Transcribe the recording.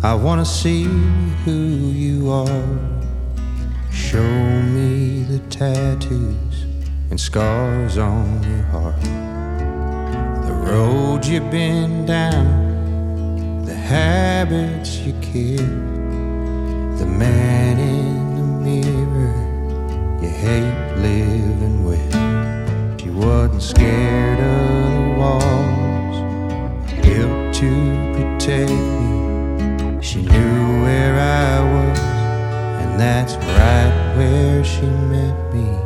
I wanna see who you are. Show me the tattoos and scars on your heart, the road you've been down, the habits you keep, the man in the mirror you hate living with. She wasn't scared of the walls built to protect me. She knew where I was, and that's right where she met me.